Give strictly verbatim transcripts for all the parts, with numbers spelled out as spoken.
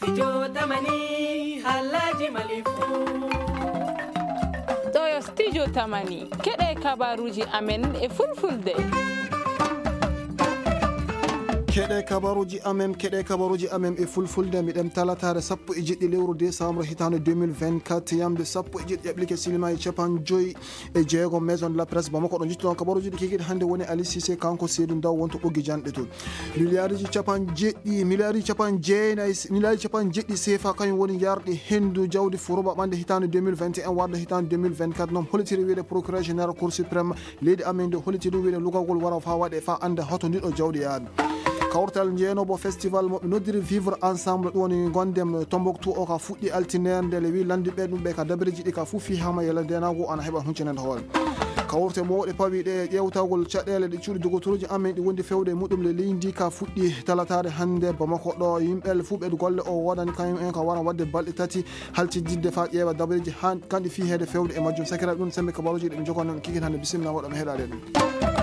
Studio Tamani Halaji Malifu. Toyo Studio Tamani keɗe kabaruji amen e fulfulde. keɗe kabaruji amem keɗe kabaruji amem e fulfulde miɗen talatare sappo e jeɗɗi lewru décembre hitande deux mille vingt-quatre yamde sappo e jeɗɗi appliqué silima e capan joyi e jeego maison de la presse bamako ɗon jittu ɗon kabaruji ɗi kikiɗe hannde woni Ali Cissé kanko seydou ndaw wonto ɓoggi janɗe toon milliardji capan jeɗɗi milliardji capan jeenayyi milliardji capan jeɗɗi sefa kañum woni yarɗi hendu jawdi furuba ɓande hitande deux mille vingt et un warde hitande deux mille vingt-quatre noon holitiri wiide procureur général cour suprême leydi amen nde holitiri wiide lugagol wara fa waɗe fa anda hoto ndiɗo jawɗi yaade kawrtal jeenobo festival moɓe noddiri vivre ensemble ɗum woni gondem Tombouctou o ka fuɗɗi altinere nde le wi landiɓe ɗum ɓe ka dabreji ɗi ka fof fihama yela ndenago ana heeɓa huncinede hoore kawrte mawɗe pawi ɗe ƴewtagol caɗele ɗe cuuɗi dogotoruji amen ɗi wondi fewde muɗum le leydi ka fuɗɗi talatade hannde bamako ɗo yimɓele fuu ɓeɗo golle o waɗani kañum en ka wara wadde balɗe tati haltididde fa ƴeewa dabreji ha kanɗi fi heede fewde e majjum sakiraɓe ɗum sembe kabaruji ɗe ɓe jogonon kikit hannde bisimilla waɗa mi heeɗade ɗum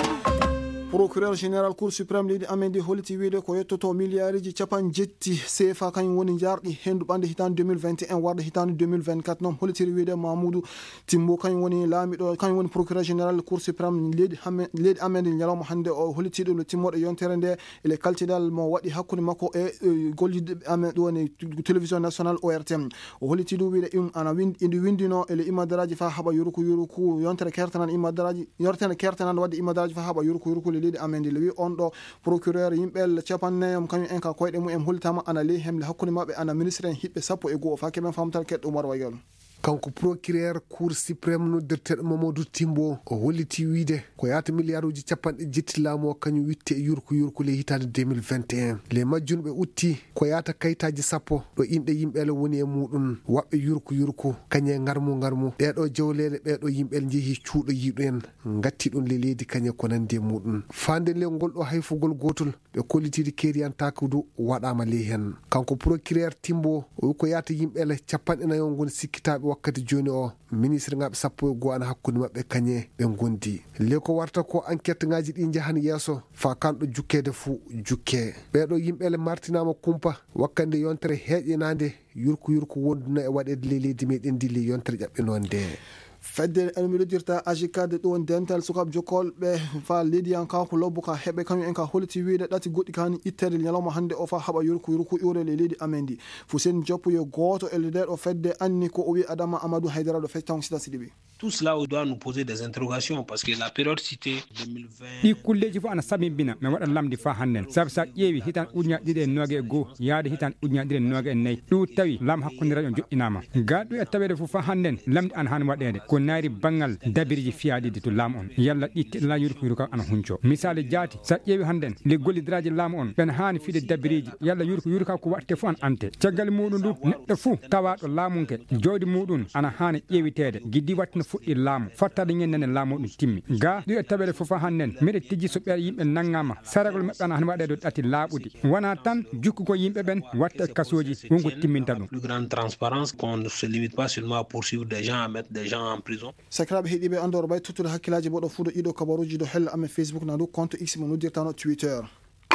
procureur général cour suprême leydi amen ndi holiti wiide ko yettoto milliardji capan jetti sefa kañum woni jarɗi hendu ɓande hitande deux mille vingt et un warde hitande deux mille vingt-quatre noon holitiri wiide Mamoudou Timbo kañum woni laamiɗo kañum woni procureur général cour suprême leydi leydi amen ndi ñalawma hannde o holiti ɗum no timmoɗo yontere nde ele kaltidal mo waɗi hakkude makko e gollidde amen ɗum woni télévision nationale O R T M o holiti ɗum wiide ɗum ana windi indi windino ele imadaraji fa haɓa yuruku yuruku yontere kertanan imadaraji yontere kertanan wadde imadaraji fa haɓa yuruku yuruku leydi amen le wi on ɗo procureur yimɓel capannayam kañum en ka koyɗe mumen holtama ana ley hemle hakkude mabɓe ana ministre en hiɓɓe sappo e goho fa keɓen famtal keɗɗo umar waygal kanko procureur cour suprême noddirteɗo Mamadou Timbo o holliti wiide ko yata milliard uji capanɗe jetti laamu o kañum witte e yurku yurku le hitande deux mille vingt et un les majjunɓe utti ko yata kayitaji sappo ɗo inɗe yimɓele woni e muɗum waɓɓe yurku yurku kañe garmu garmu ɗeɗo jawlele ɓeɗo yimɓel jeehi cuuɗo yiɗo en gatti ɗum le leydi kañe ko nandi e muɗum fande le ngol ɗo hayfugol gotol ɓe kollitide keriyantaka du waɗama ley hen kanko procureur Timbo o ko yata yimɓele capanɗe nayo gon sikkitaɓe wakkati joni o ministre ngaɓe sappo e goho ana hakkude mabɓe kañe ɓe gondi le ko warta ko enquête ngaji ɗi jahan yesso fa kanɗo jukkede fou jukke ɓeɗo yimɓele martinama kumpa wakkande yontere heeƴinade yurku yurku wonduna e waɗede le leydi meɗen ndi le yontere ƴaɓɓino nde fedde ene miɗodirta agicade ɗo dental sukaɓe jokkolɓe fa leydiyan kanko lobbo ka heeɓe kañum en ka holiti wiide ɗati goɗɗi kani ittede ñalawma hannde o fa haɓa yurku yurku iwrele leydi amen ndi Fousseyni Diop yo goto e nde ɗo fedde anni ko o wi Adama Amadou Haydara ɗo fecci tan sita siɗiɓi tout cela doit nous poser des interrogations parce que la période citée deux mille vingt ɗi kulleji fof ana samimbina mi waɗa lamdi fa hannen saabu sa ƴeewi hitan ujunaje ɗiɗi e noga e goho yaade hitan ujunaje ɗiɗi e noga e nayyi ɗum tawi lam hakkude radio joƴƴinama gaɗɗo e tawede fof fa hannen lamdi an hani waɗede ko naari bangal dabiriji fiyaɗiɗi to laamu on yalla ɗitte la yurku yurka ana hunco misali jaati sa ƴeewi hannden le gollidiraji laamu on ɓen hani fiide dabiriji yalla yurku yurka ko watte fof an ante caggal muɗum ndu neɗɗo fou tawaɗo laamunke jawdi muɗum ana hani ƴeewitede guiddi watte no fuɗɗi laamu fattade ñannene laamu ɗum timmi ga ɗi e tawede fof hannen miɗe tijji so ɓe yimɓe naggama saragol maɓɓe ana hani waɗede ɗati laaɓude wona tan jukkugo yimɓe ɓen watta e kasoji wonko timminta ɗum plus grande transparence qu'on ne se limite pas seulement à poursuivre des gens à mettre des gens en prison sakiraɓe heeɗiɓe andoro ɓay tuttude hakkillaji moɗo fuu ɗo ɗiɗo kabaruji ɗo hella amen Facebook na ɗo compte X mo noddirtano Twitter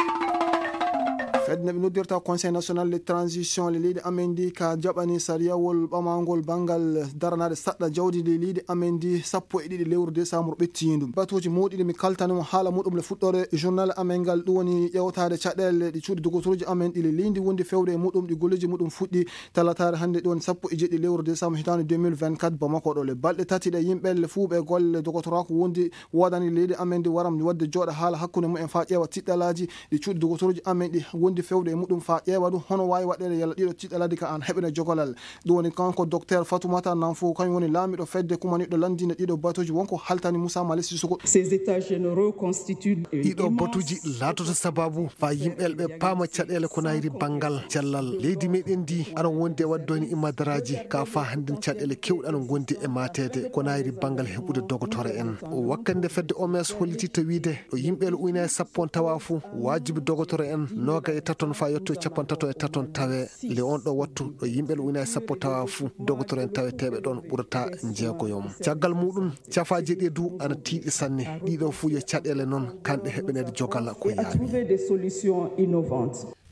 fedde ɓe noddirta conseil national de transition le leydi amen ndi ka jaɓani sariyawol ɓamagol banggal daranade saɗɗa jawdi le leydi amen ndi sappo e ɗiɗi lewru décembre ɓettiyidum batuji moɗiɗi mi kaltanimo haala muɗum le fuɗɗore journal amen ngal ɗum woni ƴewtade caɗele ɗi cuuɗi dogotoruji amen ɗi le leydi wondi fewde e muɗum ɗi golleji muɗum fuɗɗi talatare hannde ɗon sappo e jeɗɗi lewru décembre hitande deux mille vingt-quatre bamako ɗo le balɗe tati ɗe yimɓelle fuu ɓe golle dogotorako wondi wodani leydi amen ndi waram wadde jooɗa haala hakkude mumen fa ƴeewa tiɗɗalaji ɗi cuuɗi dogotoruji amen ɗi wondi fewde e muɗum fa ƴeewa ɗum hono wawi waɗede yalla ɗiɗo tiɗɗalade ka an heɓene jogolal ɗum woni kanko docteur Fatoumata Nanfo kañum woni laamiɗo fedde kumaniɗo landinde ɗiɗo batuji wonko haltani Moussa Malick Sissoko ces états généraux constituent ɗiɗo batuji latoto sababu fa yimɓel ɓe paama caɗele ko nayri banggal cellal leydi meɗen ndi aɗa wondi e waddoni imadaraji ka fa hannden caɗele kewɗe aɗa gondi e matede ko nayri banggal heɓude dogotore en wakkande fedde O M S holliti to wiide ɗo yimɓele ujunere sappo on tawa fou wajibi dogotore en noga e taton fa yetto capan tato e taton tawe le on ɗo wattu ɗo yimɓele ujunere sappo tawa fou dogotore en taweteɓe ɗon ɓurata jeegoyom caggal muɗum cafaji ɗi du ana tiiɗi sanne ɗiɗo fuu yo caɗele noon kanɗe heɓenede jogal ko yaawi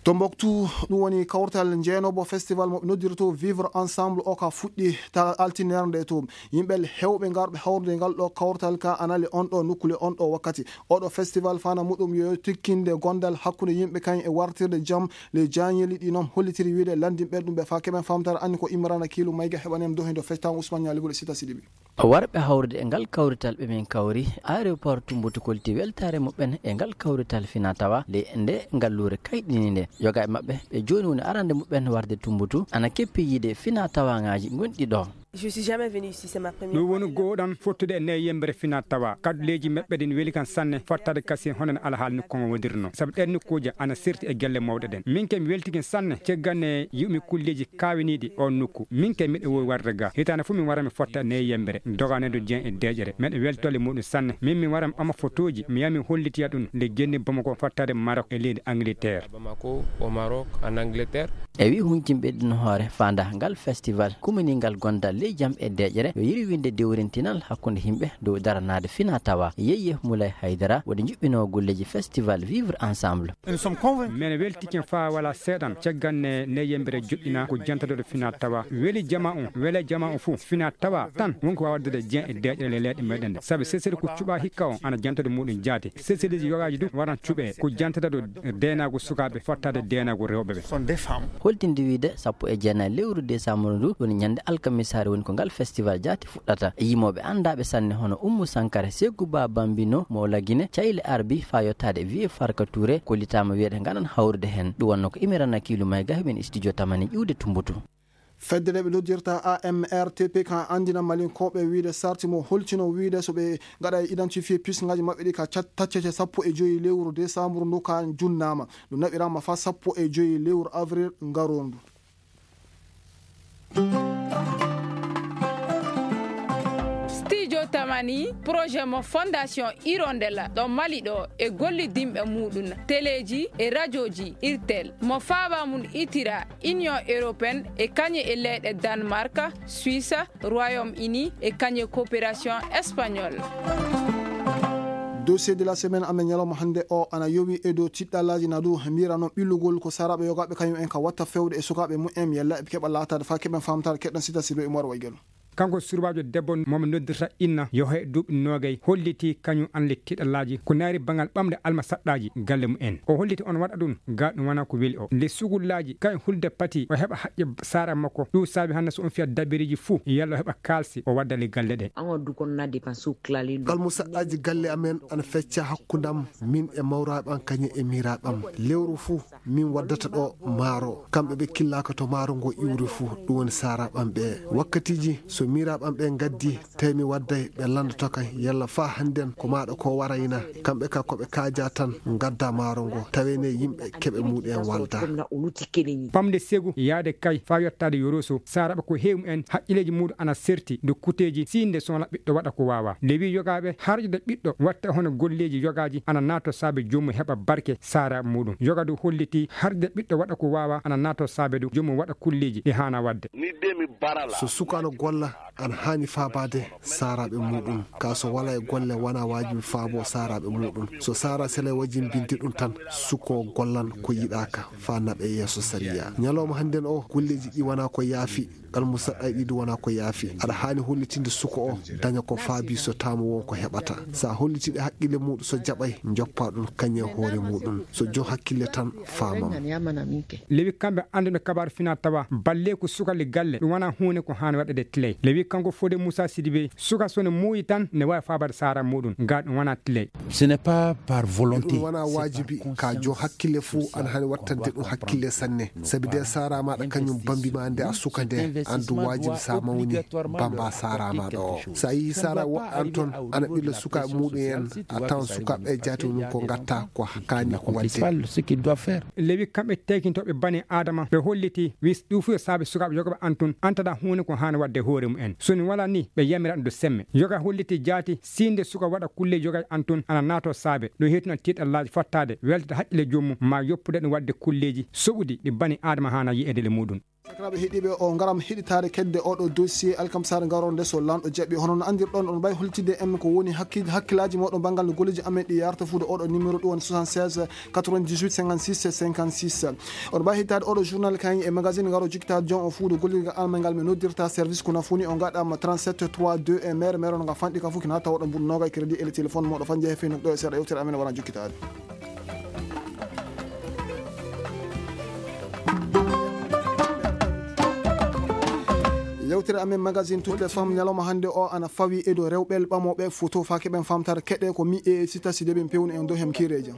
Tombouctou ɗum woni kawtal jeenobo festival mo noddirto vivre ensemble o ka fuɗɗi ta altinere nde to yimɓe hewɓe garɓe hawrude ngal ɗo kawtal ka anali on ɗo nukkule on ɗo wakkati oɗo festival fana muɗum yo tikkinde gondal hakkude yimɓe kañ e wartirde jaam le jañeli ɗi noon hollitiri wiide landinɓe ɗum ɓe fa keɓen famtare anni ko Imrana Kilu Mayga heɓanem dohido festan Ousmane Ñaligol Sita Sidibi warɓe hawrude e ngal kawrital ɓe min kawri aéroport Tumbatu Kolti weltare muɓɓen e ngal kawrital fina tawa le nde ngallure kayɗini nde yoga e maɓɓe ɓe joni woni arande muɓɓen warde Tumbatu ana keppi yiide fina tawangaji gonɗi ɗo. Je suis jamais venu ici, c'est ma première fois. Nous wonu goɗan fottude e ne yembere fina tawa kaduleji meɓɓe din weli kan sanne fattade kasi honen alhaal nokkongo wodirno sabu ɗen nokkuji ana serti e gelle mawɗe ɗen min ke mi weltikin sanne ceggane yumi kulleji kawiniɗi on nokku min ke miɗo wowi warde ga hitande fu min wara mi fotta ne yembere doganedo dien e deƴere meɗe weltole muɗum sanne min mi wara mi ama photoji mi yami hollitiya ɗum nde genni Bamako fattade Maroc e leydi Angleterre. Bamako au Maroc en Angleterre. E wi hunjimɓe ɗin hoore fanda ngal festival kuminingal gondal le jam e deƴere yo yiri winde dewrintinal hakkunde himɓe dow daranade fina tawa yeyye Moulay Haydara woni juɓɓino golleji festival vivre ensemble. men weltiken fa wala seeɗan cagganne ne yembere juɗɗina ko jantadoɗo fina tawa weli jama on wele jama on fou fina tawa tan wonko wawdede dien e deƴere le leɗe meɗen nde saabi sesede ko cuɓa hikka on ana jantade muɗum jaati sesedeji yogaji du waran cuɓe ko jantataɗo denago sukaɓe fottade denago rewɓe ɓe holtinde wiide sappo e jeenayi lewru décembre ndu woni ñande alkamisare woni ko ngal festival jaati fuɗɗata yimoɓe andaɓe sanne hono Oumou Sankare Sékou Ba Bambino mo Laguine Cayle Arbi fa yottade wiye Farka Touré kollitama wiyeɗe ganan hawrude hen ɗum wonno ko Imrana Kilu Mayga heɓen studio tamani ƴiwde Tumbatu. fedde ɗe ɓe noddirta A M R T P kan andina malinkoɓe wiide sarti mo holtino wiide so ɓe gaɗa e identifié puisgaji maɓɓe ɗi ka taccete sappo e joyi lewru décembre ndu ka junnama ɗum naɓirama fa sappo e joyi lewru avril ngarondu. studio tamani projet mo fondation Hirondella ɗo Mali ɗo e gollidimɓe muɗum téléji e radioji irtel mo faaba mum itira union européenne e kañe e leyɗe Danemark, Suisse, Royaume-Uni e kañe coopération espagnole. dossier de la semaine amen ñalawma hande o ana yowi e dow tiɗɗallaji na du mbira noon ɓillugol ko saraɓe yogaɓe kañum en ka watta fewde e sukaɓe mumen yalla eɓe keɓa latade fa keɓen famtade keɗɗen Sita Sido e Mor Waygelo kanko surbajo debbo momo noddirta inna yo he duuɓi nogay holliti kañum anle tiɗallaji ko naari bangal ɓamde alma saɗɗaji galle mumen o holliti on waɗa ɗum ga ɗum wona ko weeli o nde sugullaji kañ hulde pati o heɓa haƴƴe sara makko ɗum saabi hande so on fiya dabiriji fou yalla o heɓa kalsi o waddale galle ɗe kalmu saɗɗaji galle amen ana fecca hakkudam min e mawraɓe an kañum e miraɓam lewru fou min waddata ɗo maaro kamɓe ɓe killaka to maaro ngo iwri fou ɗum woni saraɓam ɓe wakkatiji so miraɓam ɓe gaddi tawi mi wadday ɓe landoto kay yalla fa hannden ko maɗa ko warayna kamɓe ka koɓe kaaja tan gadda maaro ngo tawene yimɓe keɓe muɗen walda pamde Sékou yaade kay fa yettade yoroso saraɓe ko hewmu en haqqileji muɗum ana serti do kuteji sinde sona ɓiɗɗo waɗa ko wawa lewi yogaɓe harjude ɓiɗɗo watta hono golleji yogaji ana nato saabe jomum heɓa barke sara muɗum yoga du holliti harjude ɓiɗɗo waɗa ko wawa ana nato saabe du jomum waɗa kulleji ɗi hana wadde so sukano golla an hani faabade saraɓe muɗum ka so wala e golle wona wajibi faabo saraɓe muɗum so sara sele wajin bindi ɗum tan suko gollan ko yiɗaka fa naɓe yeeso sariya ñalawma hannden o golleji ɗi wona ko yaafi kalmu saɗɗa ɗiɗi wona ko yaafi aɗa hani hollitinde suko o daña ko faabi so tamo won ko heɓata sa hollitiɗe haqqille muɗum so jaɓay joppa ɗum kañe hoore muɗum so jo hakkille tan famam lewi kamɓe anduno kabaru fina tawa balle ko sukalle galle ɗum wona hunde ko hani waɗede tiley lewi kanko Fodé Moussa Sidibé suka sone muuyi tan ne wawi fabade sara muɗum ga ɗum wona tiley ce n'est pas par volonté ɗum wona wajibi ka jo hakkille fou ana hani wattande ɗum hakkille sanne sabi de sara maɗa kañum bambima nde a suka nde andu wajibi sa mawni bamba sara maɗa o sa yi sara woɗɗan toon ana ɓilla sukaɓe muɗum en a tawan sukaɓe jaati ɗum ko gatta ko kani ko wadde lewi kamɓe tekintoɓe bani adama ɓe holliti wis ɗum fu e saabi sukaɓe yogaɓe antun antada hunde ko hana wadde hoore mumen soni wala ni ɓe yamira ɗum do semme yoga holliti jaati sinde suka waɗa kulle yoga antun ana nato saabe ɗum hetuna tiɗallaji fottade weltata haqqille jommum ma yoppude ɗum wadde kulleji soɓuɗi ɗi bani adama hana yi'ede le muɗum. sakiraɓe heeɗiɓe o garam heɗitare kedde oɗo dossier alkamsare garonde so lanɗo jaɓɓi hono no andirɗon on mbawi holtide en ko woni hakkillaji moɗon banggal no golleji amen ɗi yarta fuude oɗo numéro ɗum woni soixante-seize quatre-vingt-dix-huit cinquante-six cinquante-six on mbawi hettade oɗo journal kañ e magazine garo jikkitade jon o fuude gollirgal almal ngal mi noddirta service kono foni o gaɗama trente-sept trois deux e maire maire noga fanɗi ka foof kina tawa oɗo mbuɗo noga e crédit et le téléphone moɗo fan jeehe feyno ɗo e seeɗa yewtere amen wona jokkitade. yewtere amen magazine toutes les femmes ñalawma hande o ana fawi e dow rewɓe ɓamoɓe photo fa keɓen famtare keɗe ko mi e sita si deɓen pewni en dow hem kireji.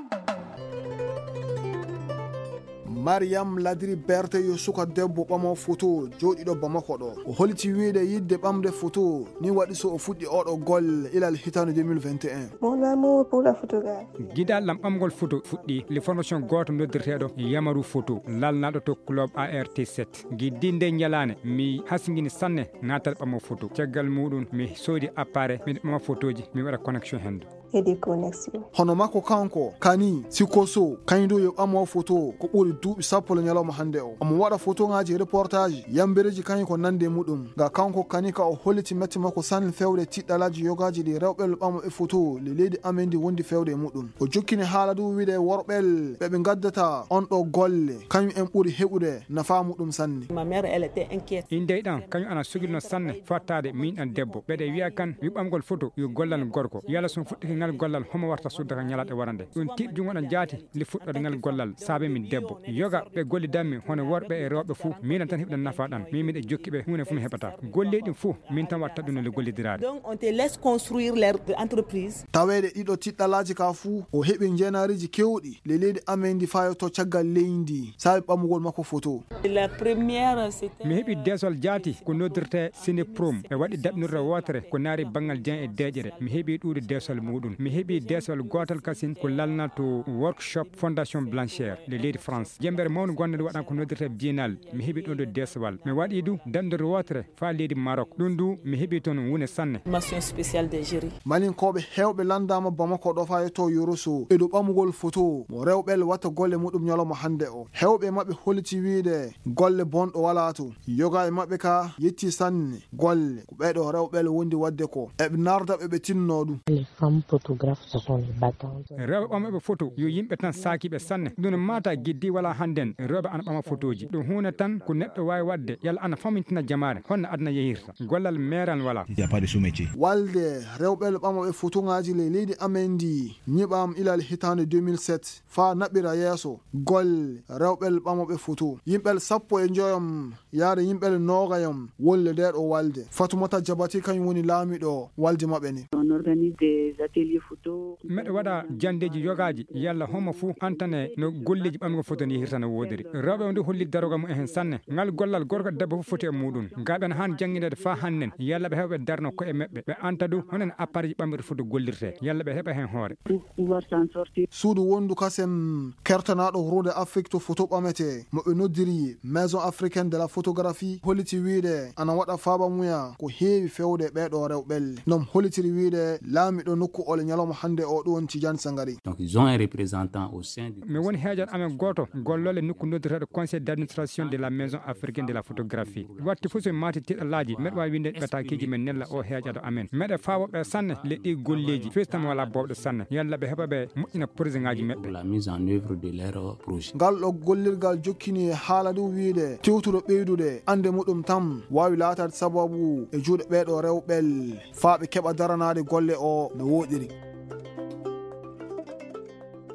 Mariam Ladri Berte yo suka debbo ɓamo photo joɗiɗo Bamako ɗo o holiti wiide yidde ɓamde photo ni waɗi so o fuɗɗi oɗo golle ilal hitande deux mille vingt et un. Mon amour pour la photographie. Gidal ɓamgol photo fuɗɗi le formation goto noddirteɗo Yamaru photo lalnaɗo to club A R T sept guiddinde ñalane mi hasguini sanne natal ɓamo photo caggal muɗum mi soodi appareil miɗo ɓama photoji mi waɗa connexion hendo et des connexions. Hono makko kanko kani sikoso kañdo yo ɓamo photo ko ɓuri duuɓi sappo le ñalawma hande o omo waɗa photo ngaji reportage yambereji kañum ko nande muɗum ga kanko kani ka o holliti metti makko sanne fewde tiɗɗalaji yogaji ɗi rewɓe ɓamo e photo le leydi amen ndi wondi fewde muɗum o jokkini haala ɗum wiide worɓel ɓeɓe gaddata on ɗo golle kañum en ɓuri heɓude nafa muɗum sanne. Ma mère elle était inquiète. Indeyɗan kañum ana sogilno sanne fattade min an debbo ɓeɗe wiya kan wi ɓamgol photo yo gollal gorko yalla son fuɗɗiki ngal gollal homo warta suddaka ñalaɗe warande ɗum tiɗɗum waɗa jaati li fuɗɗode ngal gollal saabe min debbo yoga ɓe gollidanmi hono worɓe e rewɓe fou min tan heɓɗan nafa ɗan min miɗe jokki ɓe hunde fuu mi heɓata golleɗi fou min tan watta ɗum le gollidirade. Donc on te laisse construire leur entreprise. Tawede ɗiɗo tiɗɗalaji ka fuu o heɓi jenariji kewɗi le leydi amen ndi fayo to caggal leydi saabi ɓamugol makko photo. La première c'était mi heɓi desol jaati ko noddirte Cineprom e waɗi daɓnirde wotere ko naari bangal Dieng e deƴere mi heɓi ɗuuɗe desol muɗum mi heɓi desol gotal kasin ko lalna to workshop fondation Blanchère le leydi France jembere mawno gonde waɗan ko noddirte biennale mi heɓi ɗon ɗo desowal mi waɗi du dandorde wotere fa leydi Maroc ɗum du mi heɓi toon wune sanne mention spéciale de jury malinkoɓe hewɓe landama Bamako ɗo fa to Yoroso e ɗo ɓamugol photo mo rewɓel watta golle muɗum ñalawma hande o hewɓe mabɓe holiti wiide golle bonɗo wala to yoga e mabɓe ka yetti sanne golle ko ɓeɗo rewɓel wondi wadde ko eɓe narda ɓe ɓe tinno ɗum. Les femmes photographes ce sont les battantes. rewɓe ɓamaɓe photo yo yimɓe tan saakiɓe sanne ɗum mata giddi wala handen rewɓe ana ɓama photoji ɗum hunde tan ko neɗɗo wawi wadde yalla ana famintina jamare honno aduna yehirta gollal meral wala walde rewɓe ɓamaɓe photo ngaji le leydi amen ndi ñiɓam ilal hitande deux mille sept fa naɓɓira yeeso golle rewɓe ɓamaɓe photo yimɓel sappo e joyom yaade yimɓel nogayom wolle nde ɗo walde Fatoumata Diabati kañum woni laamiɗo walde mabɓe ni. On organise des ateliers photo. meɗe waɗa jandeji yogaji yalla homo fou antane no golleji ɓamgo photo ni hirta no wodiri rewɓe ndi holli daroga mum e hen sanne ngal gollal gorko debbo fof foti e muɗum gaɓen han jangguinede fa hannen yalla ɓe heɓe darno koye mabɓe ɓe anta du honen appareil ji ɓamɓe photo gollirte yalla ɓe heɓa hen hoore suudu wondu kasem kertanaɗo rude Afrique to photo ɓamete moɓe noddiri maison africaine de la photographie holiti wiide ana waɗa faaba muya ko heewi fewde ɓeɗo rewɓel nom holitiri wiide laamiɗo nokku ole ñalawma hande o ɗum Tidiane Sangari. Donc ils ont un représentant au sein du... mi woni heejan amen goto gollole nokku noddirteɗo conseil d'administration de la maison africaine de la photographie watti fof so mati tiɗalaji meɗe wawi winde ɓetakiji men nella o heeƴaɗo amen meɗe fawoɓe sanne leɗɗi golleji festam wala bowɗo sanne yalla ɓe heɓa ɓe moƴƴina projet ngaji maɓɓe la mise en œuvre de leur projet. ngal ɗo gollirgal jokkini haala ɗum wiide tewtuɗo ɓeydude ande muɗum tam wawi laatade sababu e juuɗe ɓeɗo rewɓel faaɓe keɓa daranade golle o no woɗiri.